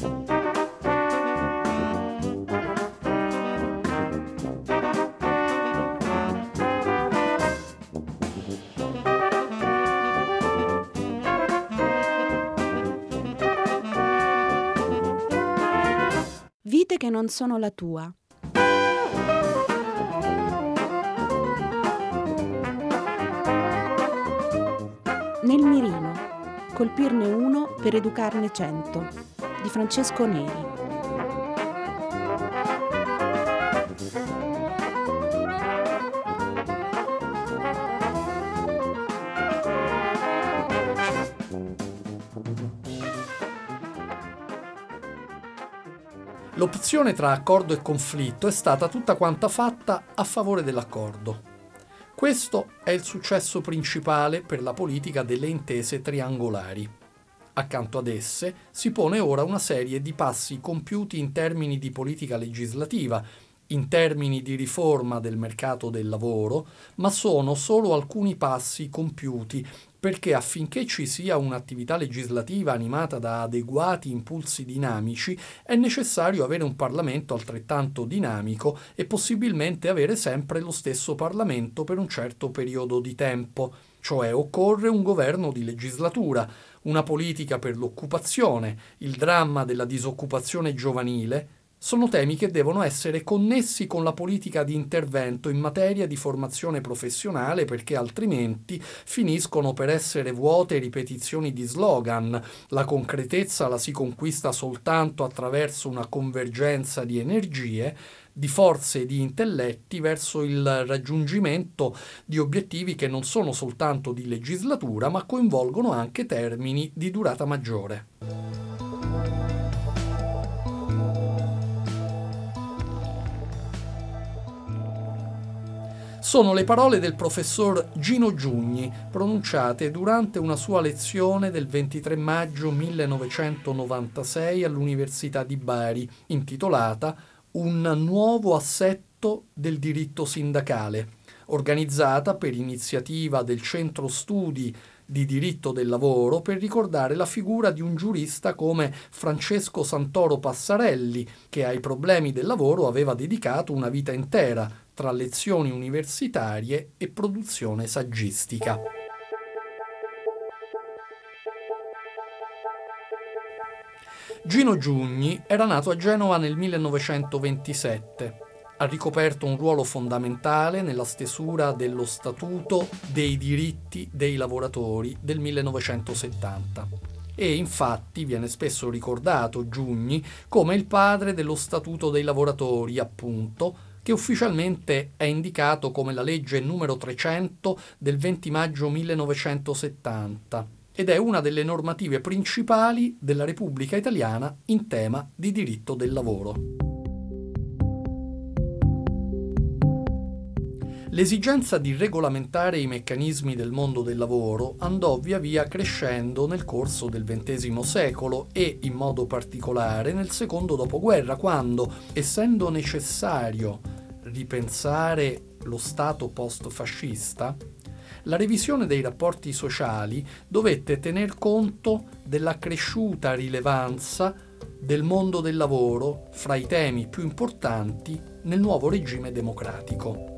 Vite che non sono la tua. Nel mirino, colpirne uno per educarne 100, di Francesco Neri. L'opzione tra accordo e conflitto è stata tutta quanta fatta a favore dell'accordo. Questo è il successo principale per la politica delle intese triangolari. Accanto ad esse si pone ora una serie di passi compiuti in termini di politica legislativa, in termini di riforma del mercato del lavoro, ma sono solo alcuni passi compiuti perché affinché ci sia un'attività legislativa animata da adeguati impulsi dinamici è necessario avere un Parlamento altrettanto dinamico e possibilmente avere sempre lo stesso Parlamento per un certo periodo di tempo, cioè occorre un governo di legislatura, una politica per l'occupazione, il dramma della disoccupazione giovanile. Sono temi che devono essere connessi con la politica di intervento in materia di formazione professionale perché altrimenti finiscono per essere vuote ripetizioni di slogan. La concretezza la si conquista soltanto attraverso una convergenza di energie, di forze e di intelletti verso il raggiungimento di obiettivi che non sono soltanto di legislatura ma coinvolgono anche termini di durata maggiore. Sono le parole del professor Gino Giugni, pronunciate durante una sua lezione del 23 maggio 1996 all'Università di Bari, intitolata Un nuovo assetto del diritto sindacale, organizzata per iniziativa del Centro Studi di Diritto del Lavoro per ricordare la figura di un giurista come Francesco Santoro Passarelli, che ai problemi del lavoro aveva dedicato una vita intera, tra lezioni universitarie e produzione saggistica. Gino Giugni era nato a Genova nel 1927. Ha ricoperto un ruolo fondamentale nella stesura dello Statuto dei diritti dei lavoratori del 1970. E infatti viene spesso ricordato Giugni come il padre dello Statuto dei lavoratori, appunto, che ufficialmente è indicato come la legge numero 300 del 20 maggio 1970 ed è una delle normative principali della Repubblica Italiana in tema di diritto del lavoro. L'esigenza di regolamentare i meccanismi del mondo del lavoro andò via via crescendo nel corso del XX secolo e, in modo particolare, nel secondo dopoguerra, quando, essendo necessario ripensare lo Stato post-fascista, la revisione dei rapporti sociali dovette tener conto della cresciuta rilevanza del mondo del lavoro fra i temi più importanti nel nuovo regime democratico.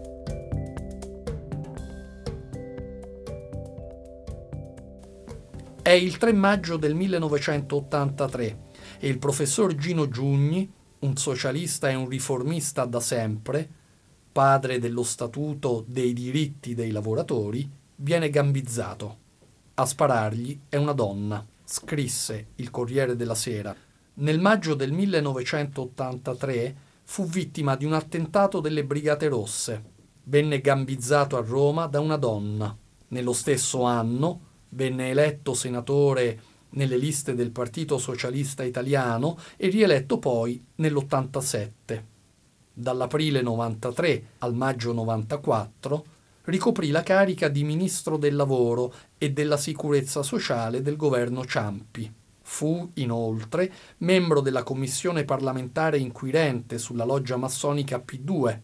È il 3 maggio del 1983 e il professor Gino Giugni, un socialista e un riformista da sempre, padre dello Statuto dei diritti dei lavoratori, viene gambizzato. A sparargli è una donna, scrisse il Corriere della Sera. Nel maggio del 1983 fu vittima di un attentato delle Brigate Rosse. Venne gambizzato a Roma da una donna. Nello stesso anno venne eletto senatore nelle liste del Partito Socialista Italiano e rieletto poi nell'87. Dall'aprile 93 al maggio 94 ricoprì la carica di Ministro del Lavoro e della Sicurezza Sociale del governo Ciampi. Fu, inoltre, membro della Commissione parlamentare inquirente sulla loggia massonica P2.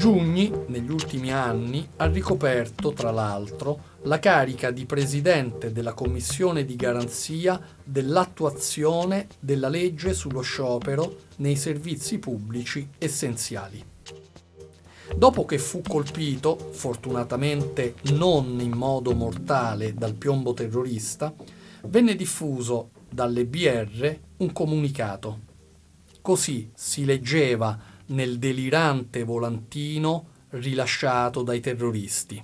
Giugni, negli ultimi anni, ha ricoperto, tra l'altro, la carica di presidente della Commissione di garanzia dell'attuazione della legge sullo sciopero nei servizi pubblici essenziali. Dopo che fu colpito, fortunatamente non in modo mortale, dal piombo terrorista, venne diffuso dalle BR un comunicato. Così si leggeva nel delirante volantino rilasciato dai terroristi.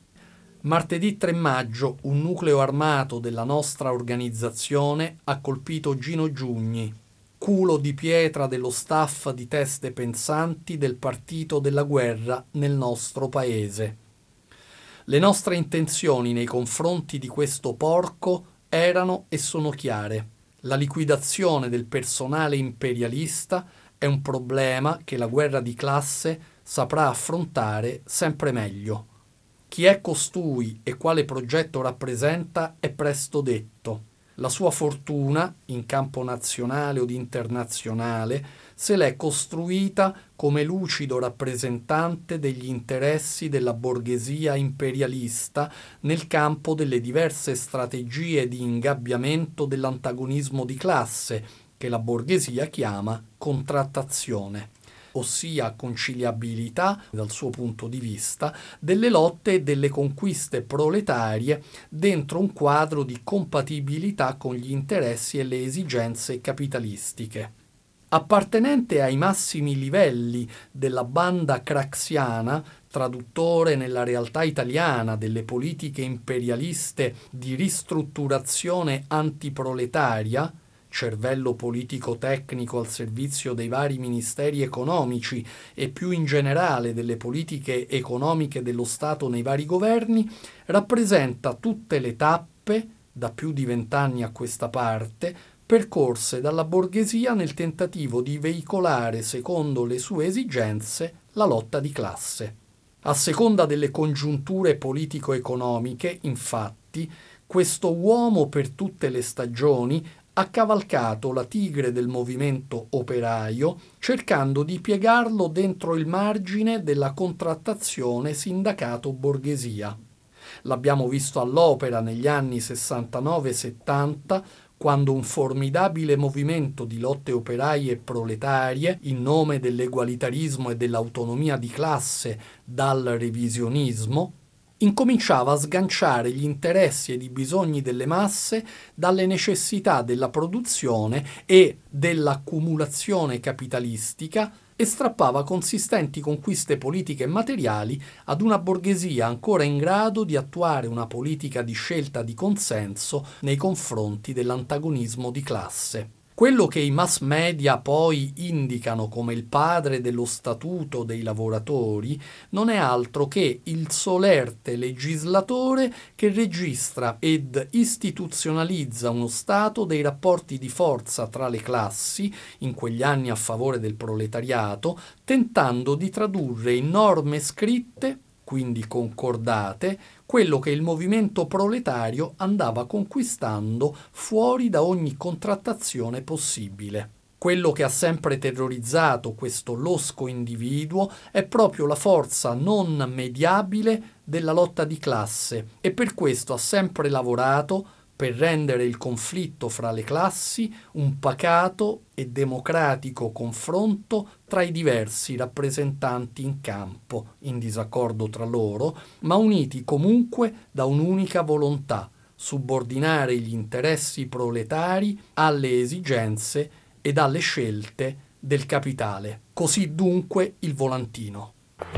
Martedì 3 maggio un nucleo armato della nostra organizzazione ha colpito Gino Giugni, culo di pietra dello staff di teste pensanti del partito della guerra nel nostro paese. Le nostre intenzioni nei confronti di questo porco erano e sono chiare. La liquidazione del personale imperialista è un problema che la guerra di classe saprà affrontare sempre meglio. Chi è costui e quale progetto rappresenta è presto detto. La sua fortuna, in campo nazionale o internazionale, se l'è costruita come lucido rappresentante degli interessi della borghesia imperialista nel campo delle diverse strategie di ingabbiamento dell'antagonismo di classe, che la borghesia chiama contrattazione, ossia conciliabilità, dal suo punto di vista, delle lotte e delle conquiste proletarie dentro un quadro di compatibilità con gli interessi e le esigenze capitalistiche. Appartenente ai massimi livelli della banda craxiana, traduttore nella realtà italiana delle politiche imperialiste di ristrutturazione antiproletaria, cervello politico-tecnico al servizio dei vari ministeri economici e più in generale delle politiche economiche dello Stato nei vari governi, rappresenta tutte le tappe, da più di 20 anni a questa parte, percorse dalla borghesia nel tentativo di veicolare, secondo le sue esigenze, la lotta di classe. A seconda delle congiunture politico-economiche, infatti, questo uomo per tutte le stagioni ha cavalcato la tigre del movimento operaio, cercando di piegarlo dentro il margine della contrattazione sindacato-borghesia. L'abbiamo visto all'opera negli anni 69-70, quando un formidabile movimento di lotte operaie e proletarie, in nome dell'egualitarismo e dell'autonomia di classe dal revisionismo, incominciava a sganciare gli interessi ed i bisogni delle masse dalle necessità della produzione e dell'accumulazione capitalistica e strappava consistenti conquiste politiche e materiali ad una borghesia ancora in grado di attuare una politica di scelta di consenso nei confronti dell'antagonismo di classe. Quello che i mass media poi indicano come il padre dello statuto dei lavoratori non è altro che il solerte legislatore che registra ed istituzionalizza uno stato dei rapporti di forza tra le classi, in quegli anni a favore del proletariato, tentando di tradurre in norme scritte, quindi concordate, quello che il movimento proletario andava conquistando fuori da ogni contrattazione possibile. Quello che ha sempre terrorizzato questo losco individuo è proprio la forza non mediabile della lotta di classe e per questo ha sempre lavorato per rendere il conflitto fra le classi un pacato e democratico confronto tra i diversi rappresentanti in campo, in disaccordo tra loro, ma uniti comunque da un'unica volontà: subordinare gli interessi proletari alle esigenze ed alle scelte del capitale. Così dunque il volantino.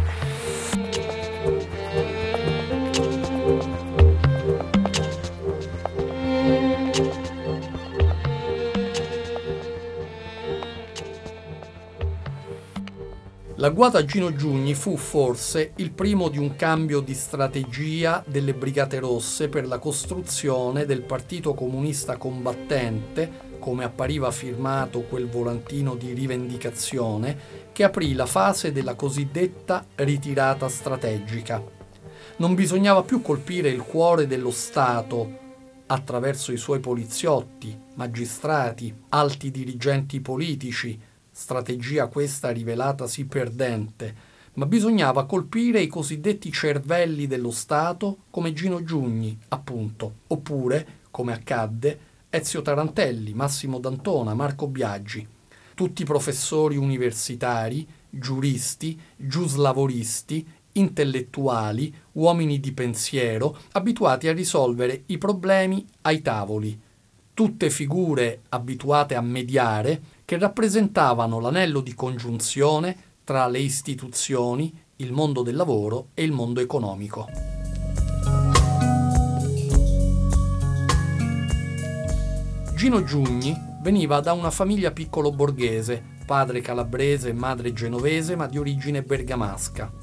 L'agguato a Gino Giugni fu forse il primo di un cambio di strategia delle Brigate Rosse per la costruzione del Partito Comunista Combattente, come appariva firmato quel volantino di rivendicazione, che aprì la fase della cosiddetta ritirata strategica. Non bisognava più colpire il cuore dello Stato attraverso i suoi poliziotti, magistrati, alti dirigenti politici, strategia questa rivelatasi perdente, ma bisognava colpire i cosiddetti cervelli dello Stato come Gino Giugni, appunto, oppure, come accadde, Ezio Tarantelli, Massimo D'Antona, Marco Biagi, tutti professori universitari, giuristi, giuslavoristi, intellettuali, uomini di pensiero, abituati a risolvere i problemi ai tavoli, tutte figure abituate a mediare che rappresentavano l'anello di congiunzione tra le istituzioni, il mondo del lavoro e il mondo economico. Gino Giugni veniva da una famiglia piccolo borghese, padre calabrese e madre genovese, ma di origine bergamasca.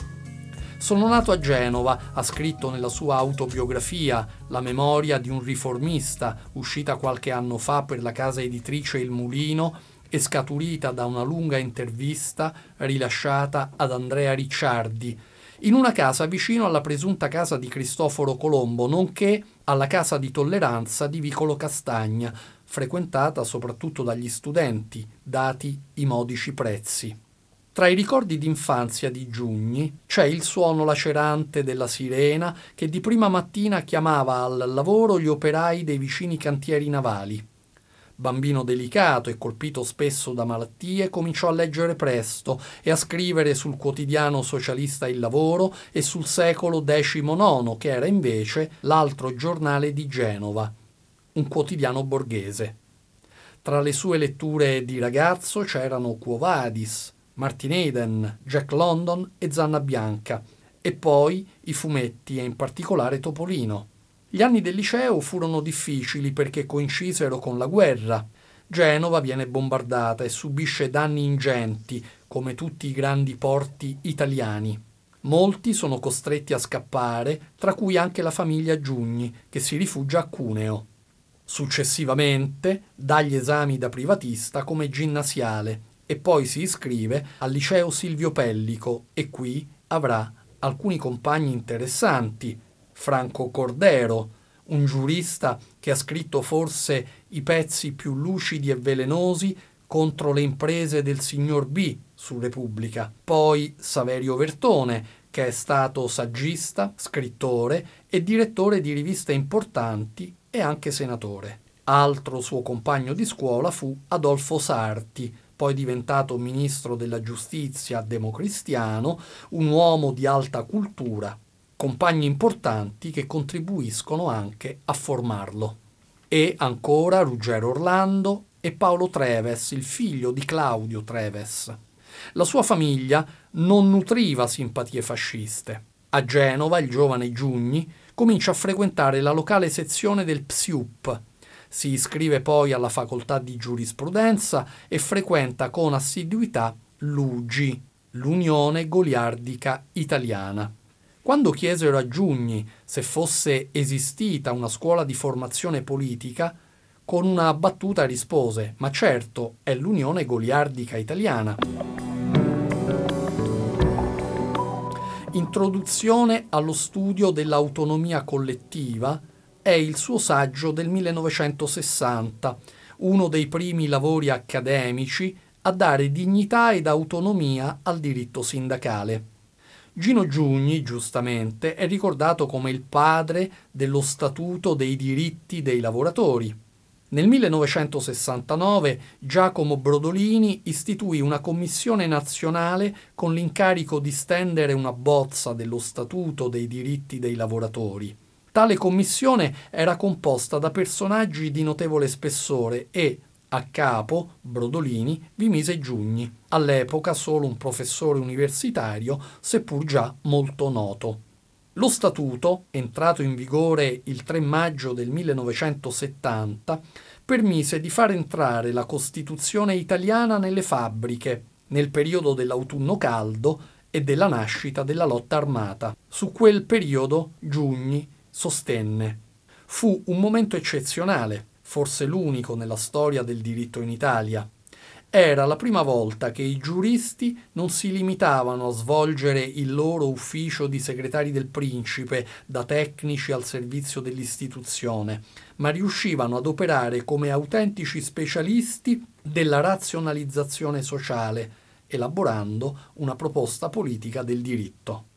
Sono nato a Genova, ha scritto nella sua autobiografia La memoria di un riformista, uscita qualche anno fa per la casa editrice Il Mulino e scaturita da una lunga intervista rilasciata ad Andrea Ricciardi, in una casa vicino alla presunta casa di Cristoforo Colombo, nonché alla casa di tolleranza di Vicolo Castagna, frequentata soprattutto dagli studenti, dati i modici prezzi. Tra i ricordi d'infanzia di Giugni c'è il suono lacerante della sirena che di prima mattina chiamava al lavoro gli operai dei vicini cantieri navali. Bambino delicato e colpito spesso da malattie, cominciò a leggere presto e a scrivere sul quotidiano socialista Il Lavoro e sul Secolo XIX, che era invece l'altro giornale di Genova, un quotidiano borghese. Tra le sue letture di ragazzo c'erano Quo Vadis, Martin Eden, Jack London e Zanna Bianca, e poi i fumetti e in particolare Topolino. Gli anni del liceo furono difficili perché coincisero con la guerra. Genova viene bombardata e subisce danni ingenti, come tutti i grandi porti italiani. Molti sono costretti a scappare, tra cui anche la famiglia Giugni, che si rifugia a Cuneo. Successivamente dà gli esami da privatista come ginnasiale e poi si iscrive al liceo Silvio Pellico e qui avrà alcuni compagni interessanti. Franco Cordero, un giurista che ha scritto forse i pezzi più lucidi e velenosi contro le imprese del signor B su Repubblica. Poi Saverio Vertone, che è stato saggista, scrittore e direttore di riviste importanti e anche senatore. Altro suo compagno di scuola fu Adolfo Sarti, poi diventato ministro della giustizia democristiano, un uomo di alta cultura, compagni importanti che contribuiscono anche a formarlo. E ancora Ruggero Orlando e Paolo Treves, il figlio di Claudio Treves. La sua famiglia non nutriva simpatie fasciste. A Genova il giovane Giugni comincia a frequentare la locale sezione del PSIUP. Si iscrive poi alla facoltà di giurisprudenza e frequenta con assiduità l'UGI, l'Unione Goliardica Italiana. Quando chiesero a Giugni se fosse esistita una scuola di formazione politica, con una battuta rispose: «Ma certo, è l'Unione Goliardica Italiana». Introduzione allo studio dell'autonomia collettiva è il suo saggio del 1960, uno dei primi lavori accademici a dare dignità ed autonomia al diritto sindacale. Gino Giugni, giustamente, è ricordato come il padre dello Statuto dei diritti dei lavoratori. Nel 1969 Giacomo Brodolini istituì una commissione nazionale con l'incarico di stendere una bozza dello Statuto dei diritti dei lavoratori. Tale commissione era composta da personaggi di notevole spessore e, a capo, Brodolini vi mise Giugni, all'epoca solo un professore universitario, seppur già molto noto. Lo Statuto, entrato in vigore il 3 maggio del 1970, permise di far entrare la Costituzione italiana nelle fabbriche, nel periodo dell'autunno caldo e della nascita della lotta armata. Su quel periodo Giugni sostenne: «Fu un momento eccezionale, forse l'unico nella storia del diritto in Italia. Era la prima volta che i giuristi non si limitavano a svolgere il loro ufficio di segretari del principe, da tecnici al servizio dell'istituzione, ma riuscivano ad operare come autentici specialisti della razionalizzazione sociale elaborando una proposta politica del diritto.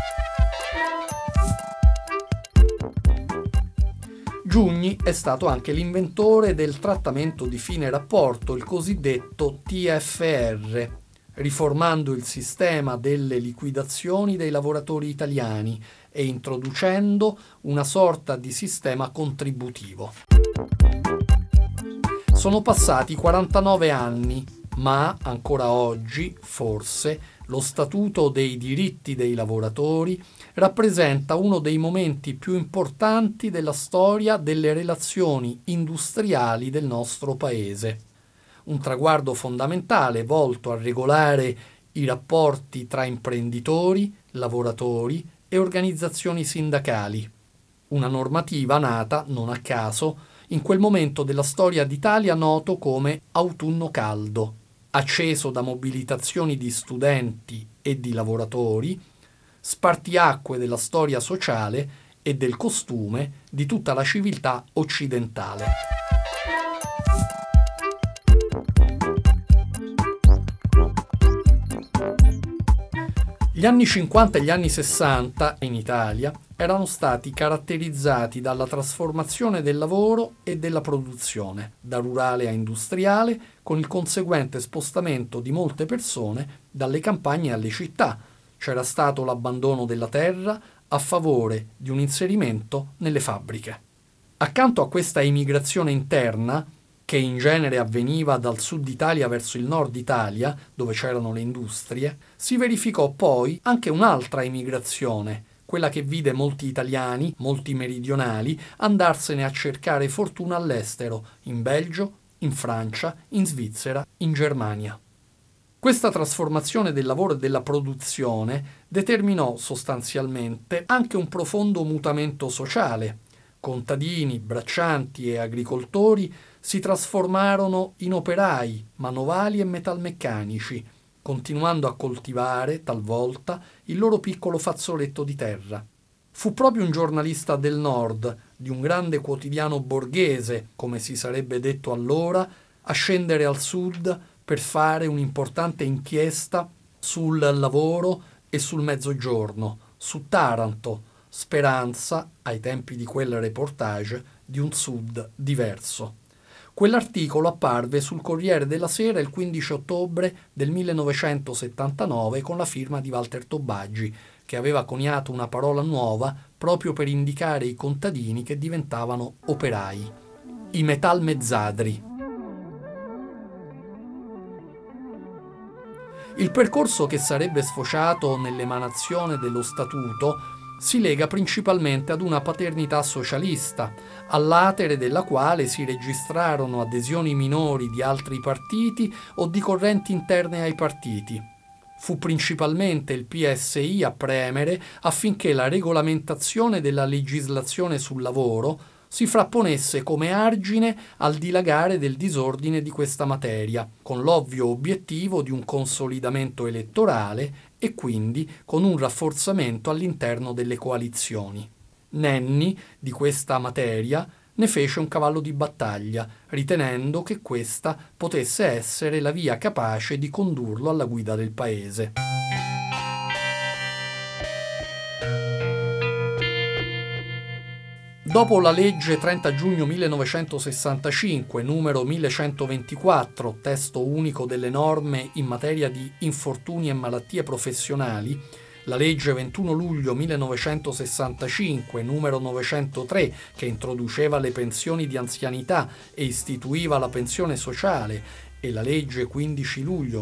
Giugni è stato anche l'inventore del trattamento di fine rapporto, il cosiddetto TFR, riformando il sistema delle liquidazioni dei lavoratori italiani e introducendo una sorta di sistema contributivo. Sono passati 49 anni, ma ancora oggi, forse, lo Statuto dei diritti dei lavoratori rappresenta uno dei momenti più importanti della storia delle relazioni industriali del nostro Paese. Un traguardo fondamentale volto a regolare i rapporti tra imprenditori, lavoratori e organizzazioni sindacali. Una normativa nata, non a caso, in quel momento della storia d'Italia noto come autunno caldo, acceso da mobilitazioni di studenti e di lavoratori, spartiacque della storia sociale e del costume di tutta la civiltà occidentale. Gli anni 50 e gli anni 60 in Italia erano stati caratterizzati dalla trasformazione del lavoro e della produzione, da rurale a industriale, con il conseguente spostamento di molte persone dalle campagne alle città. C'era stato l'abbandono della terra a favore di un inserimento nelle fabbriche. Accanto a questa emigrazione interna, che in genere avveniva dal sud Italia verso il nord Italia, dove c'erano le industrie, si verificò poi anche un'altra emigrazione, quella che vide molti italiani, molti meridionali, andarsene a cercare fortuna all'estero, in Belgio, in Francia, in Svizzera, in Germania. Questa trasformazione del lavoro e della produzione determinò sostanzialmente anche un profondo mutamento sociale. Contadini, braccianti e agricoltori si trasformarono in operai, manovali e metalmeccanici, continuando a coltivare, talvolta, il loro piccolo fazzoletto di terra. Fu proprio un giornalista del Nord, di un grande quotidiano borghese, come si sarebbe detto allora, a scendere al Sud per fare un'importante inchiesta sul lavoro e sul Mezzogiorno, su Taranto, speranza, ai tempi di quel reportage, di un Sud diverso. Quell'articolo apparve sul Corriere della Sera il 15 ottobre del 1979 con la firma di Walter Tobaggi, che aveva coniato una parola nuova proprio per indicare i contadini che diventavano operai, i metalmezzadri. Il percorso che sarebbe sfociato nell'emanazione dello Statuto si lega principalmente ad una paternità socialista, all'atere della quale si registrarono adesioni minori di altri partiti o di correnti interne ai partiti. Fu principalmente il PSI a premere affinché la regolamentazione della legislazione sul lavoro si frapponesse come argine al dilagare del disordine di questa materia, con l'ovvio obiettivo di un consolidamento elettorale e quindi con un rafforzamento all'interno delle coalizioni. Nenni, di questa materia, ne fece un cavallo di battaglia, ritenendo che questa potesse essere la via capace di condurlo alla guida del paese. Dopo la legge 30 giugno 1965, numero 1124, testo unico delle norme in materia di infortuni e malattie professionali, la legge 21 luglio 1965, numero 903, che introduceva le pensioni di anzianità e istituiva la pensione sociale, e la legge 15 luglio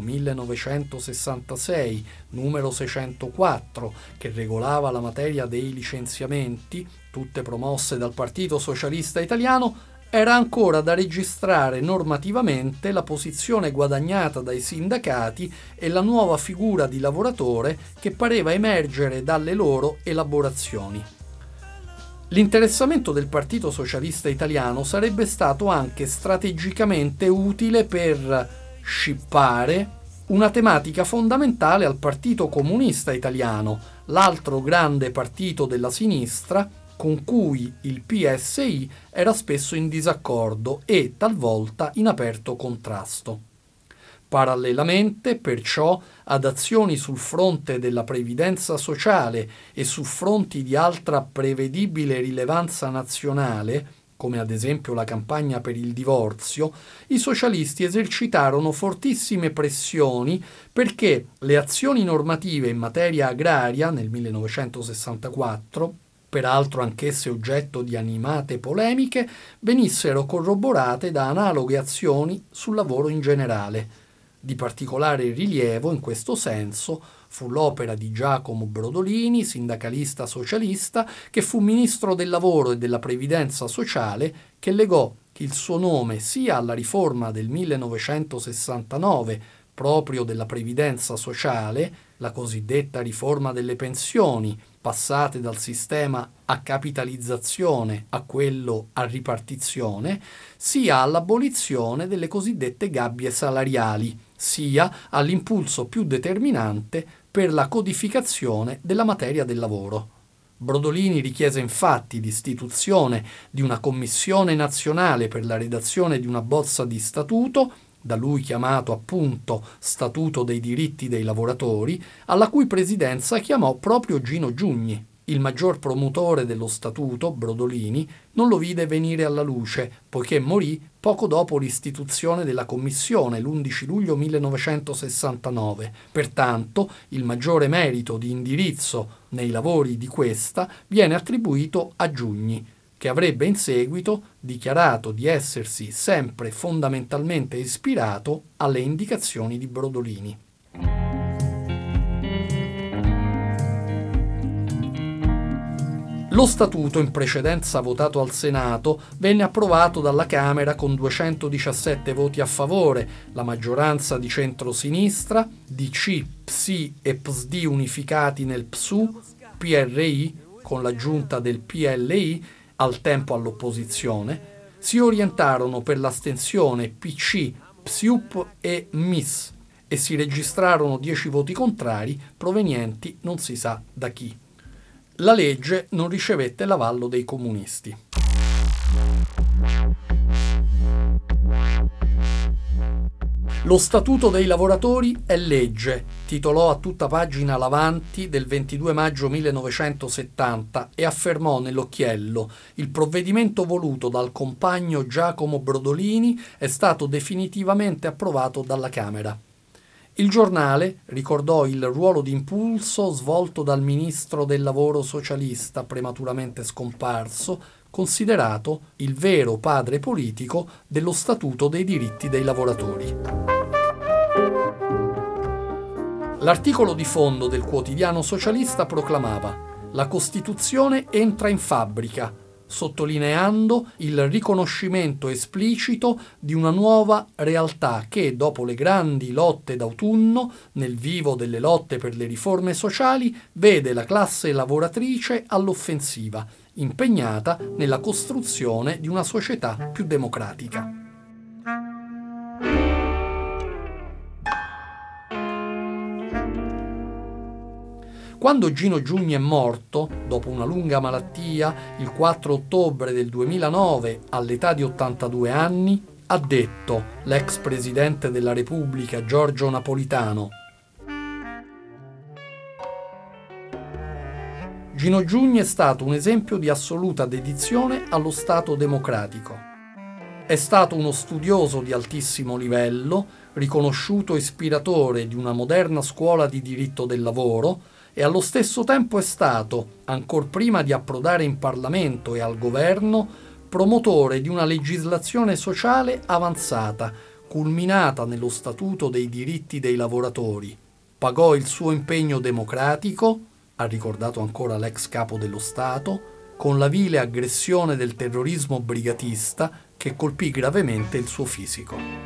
1966, numero 604, che regolava la materia dei licenziamenti, tutte promosse dal Partito Socialista Italiano, era ancora da registrare normativamente la posizione guadagnata dai sindacati e la nuova figura di lavoratore che pareva emergere dalle loro elaborazioni. L'interessamento del Partito Socialista Italiano sarebbe stato anche strategicamente utile per scippare una tematica fondamentale al Partito Comunista Italiano, l'altro grande partito della sinistra con cui il PSI era spesso in disaccordo e talvolta in aperto contrasto. Parallelamente, perciò, ad azioni sul fronte della previdenza sociale e su fronti di altra prevedibile rilevanza nazionale, come ad esempio la campagna per il divorzio, i socialisti esercitarono fortissime pressioni perché le azioni normative in materia agraria nel 1964, peraltro anch'esse oggetto di animate polemiche, venissero corroborate da analoghe azioni sul lavoro in generale. Di particolare rilievo, in questo senso, fu l'opera di Giacomo Brodolini, sindacalista socialista, che fu ministro del lavoro e della previdenza sociale, che legò il suo nome sia alla riforma del 1969, proprio della previdenza sociale, la cosiddetta riforma delle pensioni, passate dal sistema a capitalizzazione a quello a ripartizione, sia all'abolizione delle cosiddette gabbie salariali, sia all'impulso più determinante per la codificazione della materia del lavoro. Brodolini richiese infatti l'istituzione di una commissione nazionale per la redazione di una bozza di statuto, da lui chiamato appunto Statuto dei diritti dei lavoratori, alla cui presidenza chiamò proprio Gino Giugni. Il maggior promotore dello statuto, Brodolini, non lo vide venire alla luce, poiché morì poco dopo l'istituzione della commissione, l'11 luglio 1969. Pertanto, il maggiore merito di indirizzo nei lavori di questa viene attribuito a Giugni, che avrebbe in seguito dichiarato di essersi sempre fondamentalmente ispirato alle indicazioni di Brodolini. Lo statuto, in precedenza votato al Senato, venne approvato dalla Camera con 217 voti a favore, la maggioranza di centrosinistra, DC, PSI e PSD unificati nel PSU, PRI, con l'aggiunta del PLI, al tempo all'opposizione, si orientarono per l'astensione PC, PSIUP e MIS e si registrarono 10 voti contrari provenienti non si sa da chi. La legge non ricevette l'avallo dei comunisti. Lo Statuto dei lavoratori è legge, titolò a tutta pagina l'Avanti del 22 maggio 1970 e affermò nell'occhiello: il provvedimento voluto dal compagno Giacomo Brodolini è stato definitivamente approvato dalla Camera. Il giornale ricordò il ruolo di impulso svolto dal ministro del lavoro socialista prematuramente scomparso, considerato il vero padre politico dello Statuto dei diritti dei lavoratori. L'articolo di fondo del quotidiano socialista proclamava: la Costituzione entra in fabbrica, sottolineando il riconoscimento esplicito di una nuova realtà che, dopo le grandi lotte d'autunno, nel vivo delle lotte per le riforme sociali, vede la classe lavoratrice all'offensiva, impegnata nella costruzione di una società più democratica. Quando Gino Giugni è morto, dopo una lunga malattia, il 4 ottobre del 2009, all'età di 82 anni, ha detto l'ex presidente della Repubblica Giorgio Napolitano: Gino Giugni è stato un esempio di assoluta dedizione allo Stato democratico. È stato uno studioso di altissimo livello, riconosciuto ispiratore di una moderna scuola di diritto del lavoro, e allo stesso tempo è stato, ancor prima di approdare in Parlamento e al governo, promotore di una legislazione sociale avanzata, culminata nello Statuto dei diritti dei lavoratori. Pagò il suo impegno democratico, ha ricordato ancora l'ex capo dello Stato, con la vile aggressione del terrorismo brigatista che colpì gravemente il suo fisico.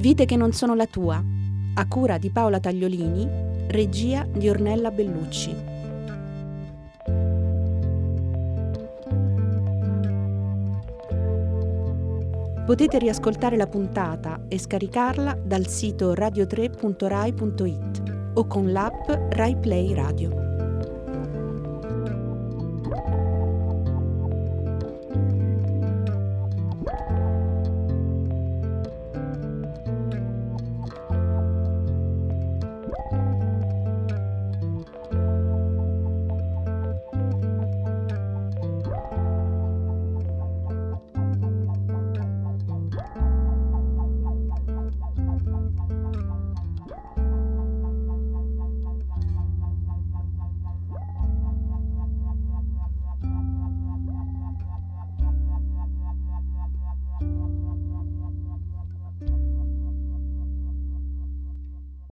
Vite che non sono la tua, a cura di Paola Tagliolini, regia di Ornella Bellucci. Potete riascoltare la puntata e scaricarla dal sito radio3.rai.it o con l'app Rai Play Radio.